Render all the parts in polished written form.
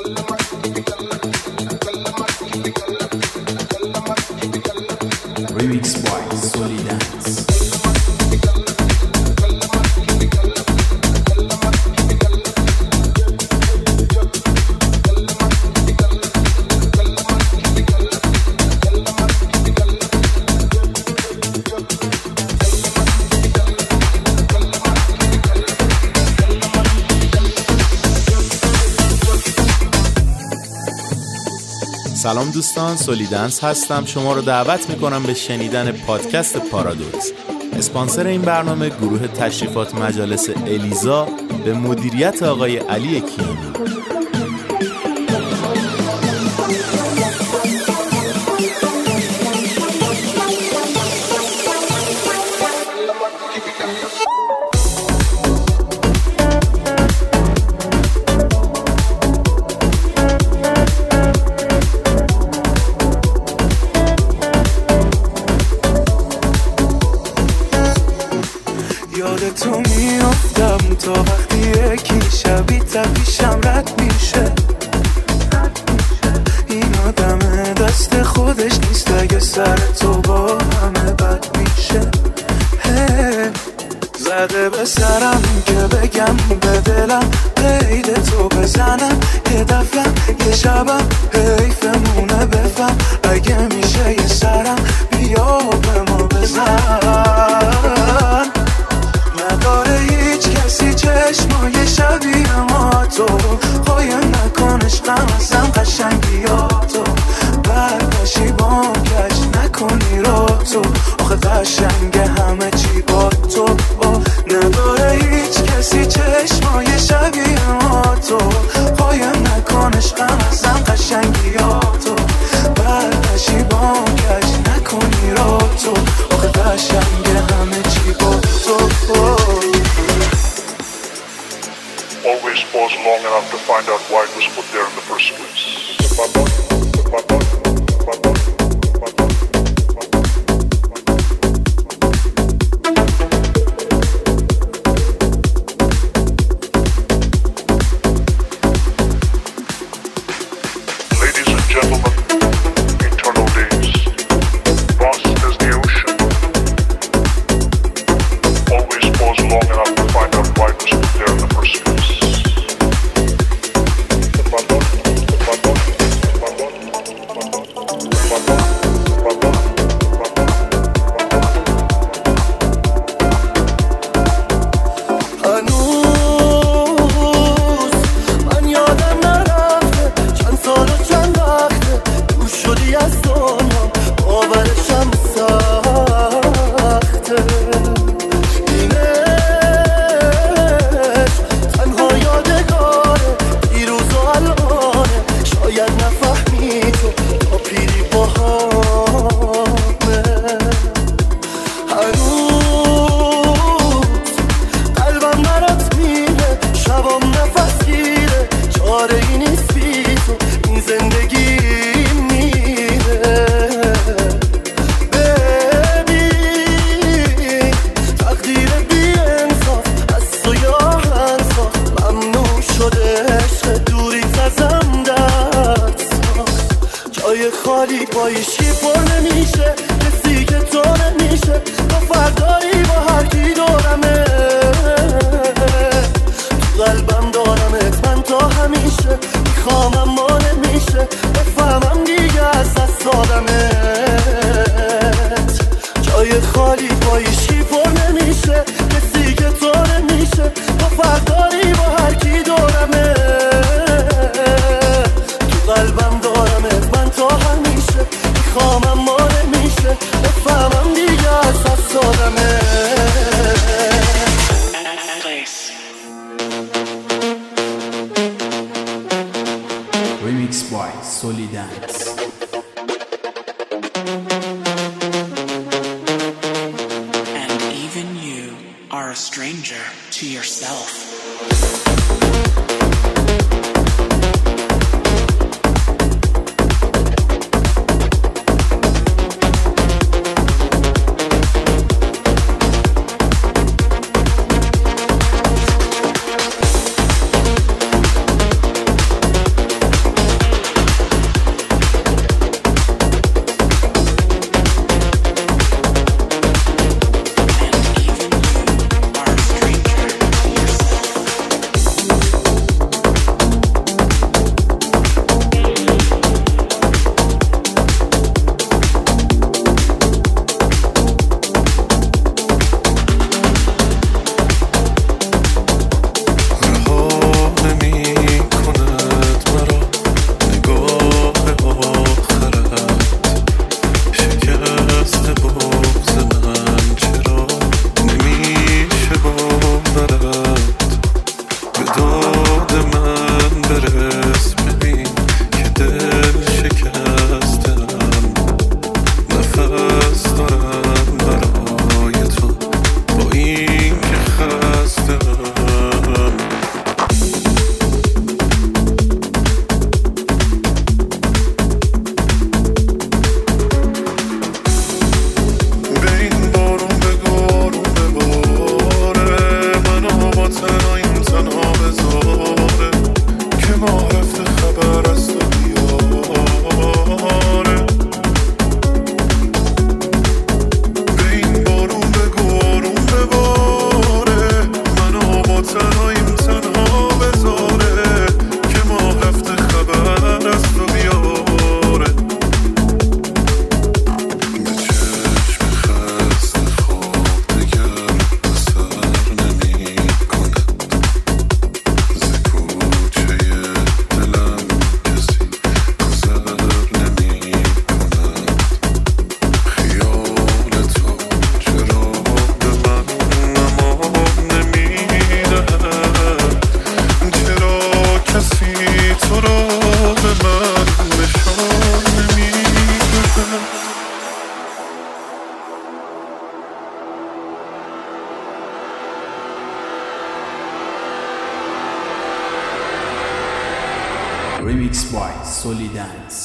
Remix by Solidance. سلام دوستان، سولیدنس هستم. شما رو دعوت میکنم به شنیدن پادکست پارادوکس. اسپانسر این برنامه گروه تشریفات مجالس الیزا به مدیریت آقای علی کیانی. تو میافتم تا وقتی یکی شبی پیشم رد میشه. این آدم دست خودش نیست، اگه سر تو با همه بد میشه. زده به سرم که بگم به دلم قید تو بزنم، یه دفعه یه شبم حیفمونه بفهم. اگه میشه یه سرم بیا به ما بزن. نداره هیچ کسی چشمای شبیه ما تو، قایم نکن عشقم ازم قشنگیاتو، برداشی بام کج نکنی رو تو، آخه قشنگ همه چی با تو. نداره هیچ کسی چشمای شبیه ما تو، قایم نکن عشقم ازم قشنگیاتو، برداشی بام کج نکنی رو تو، آخه قشنگ همه چی با تو. Always pause long enough to find out why it was put there in the first place. Ladies and gentlemen, eternal days, vast as the ocean. Always pause long enough to find out why it was put there in the first place. خالی پایشی پر نمیشه، کسی که تو نمیشه، تا فردایی با هر کی دورمه. تو قلبم دارمت من تا همیشه، میخوامم ما نمیشه، بفهمم دیگه از دست دادمت. جای خالی پایشی پر نمیشه، کسی که تو نمیشه، تا فردایی با هر کی دورمه. تو قلبم دارمت من تا همیشه، میخوامم ما نمیشه، بفهمم دیگه از دست دادمه. Remix by Solidance. And even you are a stranger to yourself. Remix by Solidance.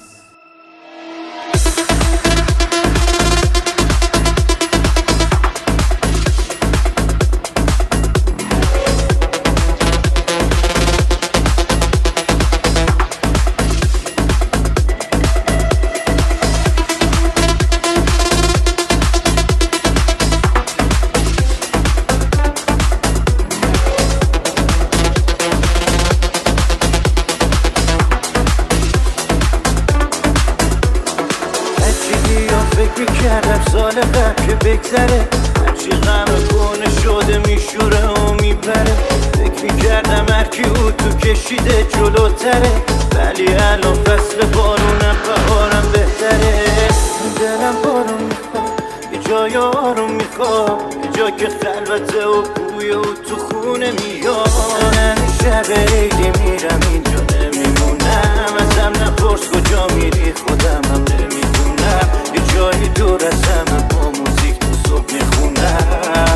کردم سال قبل که بگذره هرچی غم کنه شده میشوره و میپره فکر میکردم هرکی او تو کشیده جلوتره ولی الان فصل بارونم بهارم بهتره دلم بارون میخواد یه جای آروم میخواد یه جا که خلوته و بوی او تو خونه میاد همیشه به عیدی میرم اینجا نمیمونم ازم نپرس کجا میری خودم هم نمیدونم یه جایی دور از همه با موزیک تو صبح میخونم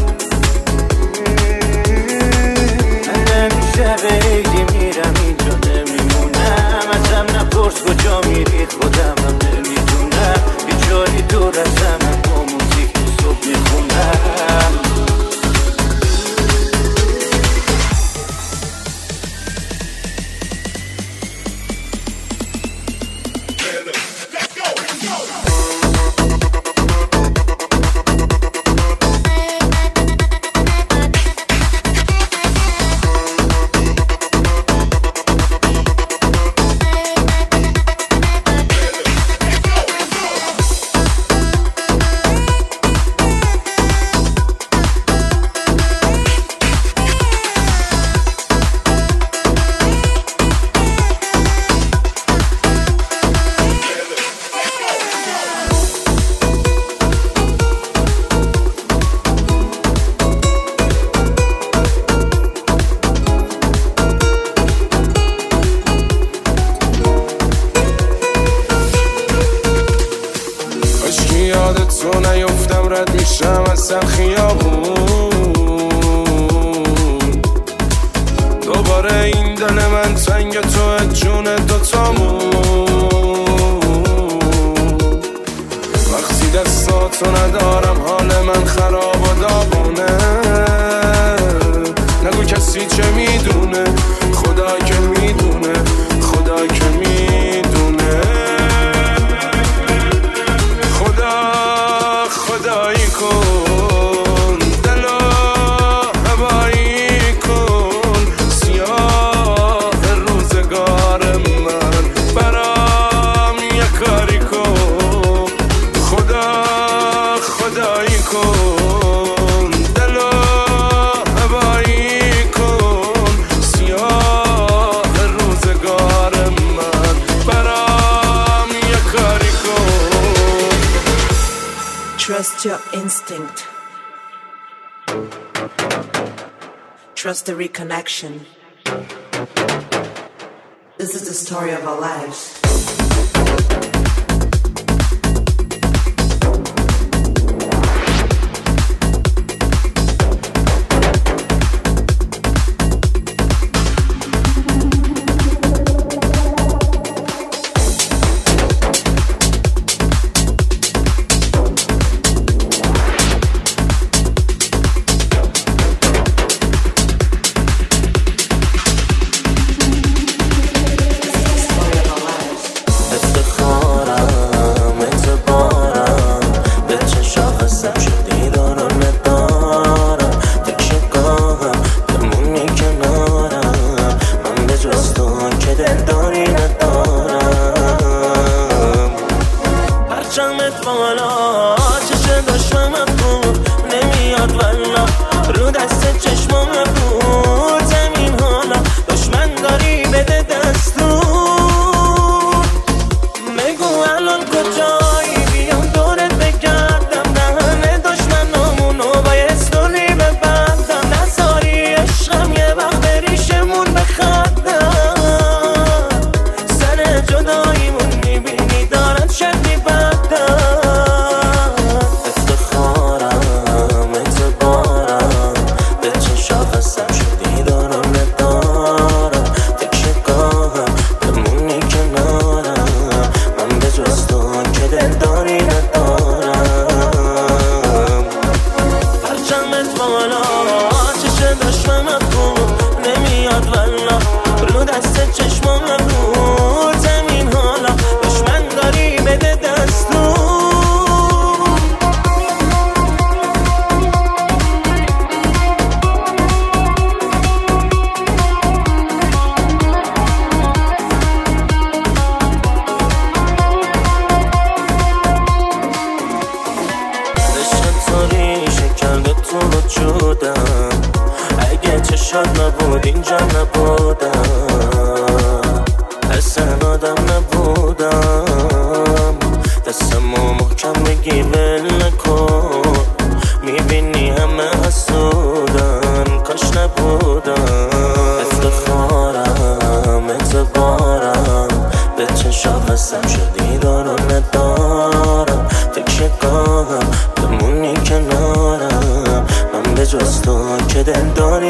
همیشه به عیدی میرم اینجا نمیمونم ازم نپرس کجا میری خودم هم نمیدونم یه جایی دور از همه با موزیک تو صبح میخونم تو نیفتم رد میشم از خیابون دوباره این دل من تنگ تو جون دوتامون وقتی دستاتو ندارم حال من خراب و داغونه نگو کسی چه میدونه خدا که میدونه خدا که میدونه خدایی کن دلو هوایی کن سیاه روزگار من برام یه کاری کن خدایی کن دلو هوایی کن سیاه روزگار من برام یه کاری کن Trust your instinct. Trust the reconnection. This is the story of our lives. بود اینجا نبودم، اصلا آدم نبودم. دستمو محکم بگی ول نکن، میبینی همه حسودن، کاش نبودم. افتخارم اعتبارم به چشم هستم، شدی دارو ندارم. فکر گاهم بمونی کنارم، من به جز تو که دلداری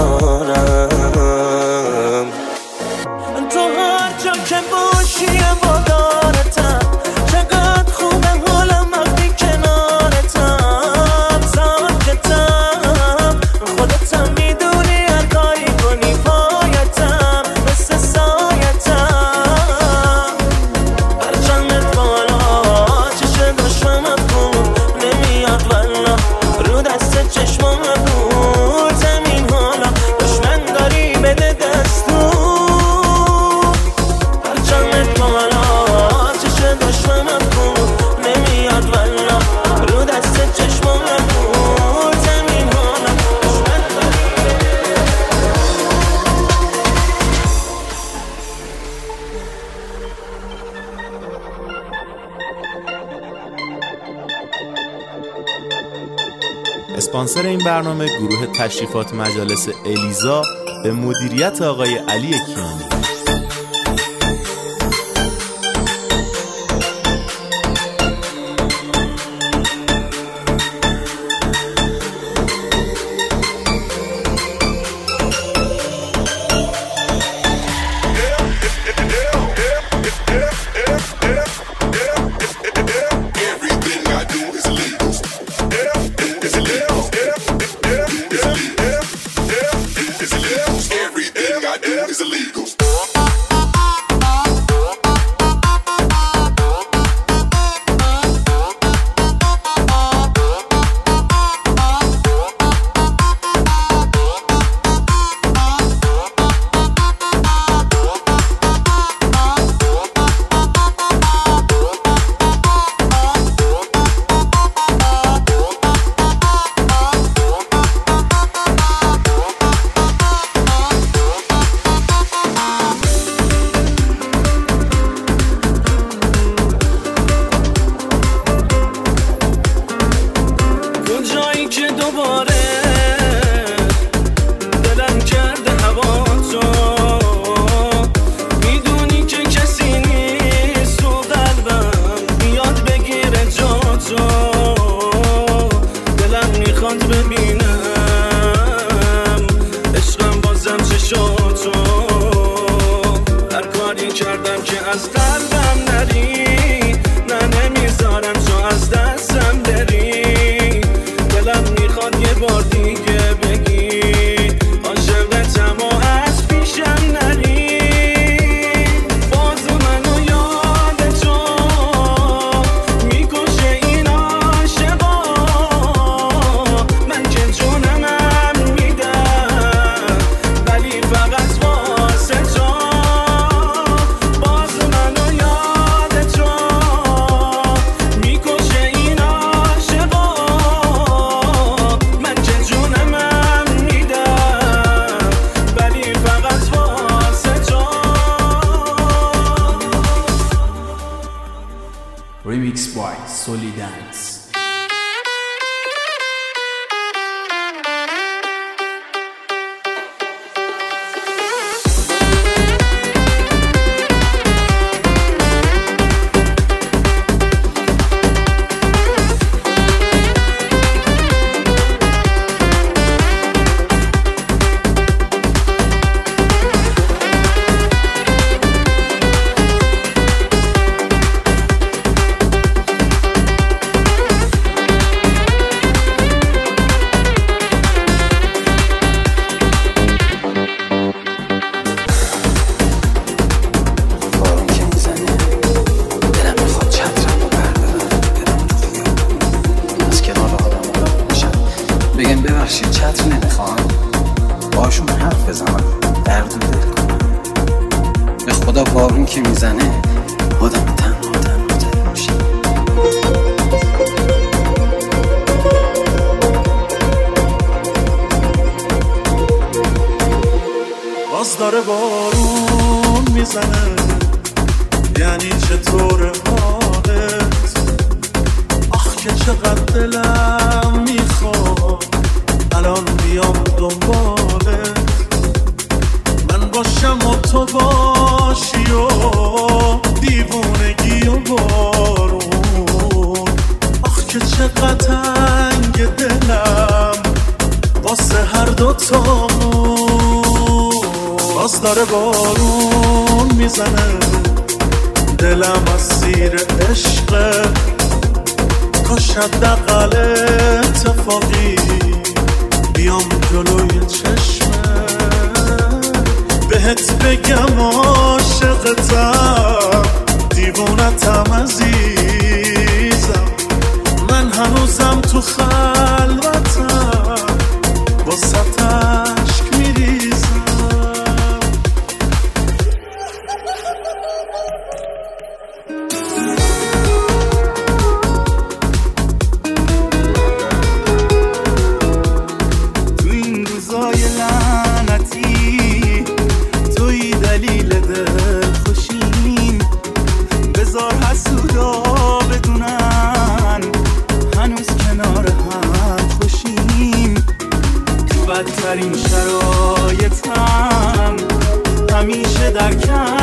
ندارم. تو هر جا که باشی وادارتم، چقدر خوبه حالم وقتی کنارتم. ساکتم خودتم میدونی، هر کاری کنی پایتم، مثل سایتم. هر چندت بالا چشم دشمنت بود نمیاد والا، رو دست چشمم بود زمین حالا، دشمن داری بده دستور. هر چندت بالا چشم دشمنت بود نمیاد والا، رو دست چشمم بود زمین حالا، دشمن داری اسپانسر این برنامه گروه تشریفات مجالس الیزا به مدیریت آقای علی کیانی. Remix by Solidance. چتر نمیخوام باشون حرف بزنم، درد و دل کنم. به خدا بارون که میزنه آدم تنها میشه. باز داره بارون میزنه، یعنی چطور حالت؟ آخ که چقدر دلم میخواد الان بیام دنبالت، من باشم و تو باشی و دیوونگی و بارون. آخ که چقدر تنگ دلم واسه هر دوتامون. باز داره بارون میزنه، دلم اسیر عشقه، کاش حداقل اتفاقی بیام جلوی چشمه بهت بگم عاشقتم، دیوونتم عزیزم، من هنوزم تو خلوتم واسه عشق میریزم. تو این روزای لعنتی توی دلیل دل خوشیم، بذار حسودا بدونن هنوز کنار هم خوشیم. تو بدترین شرایطم همیشه در کنارم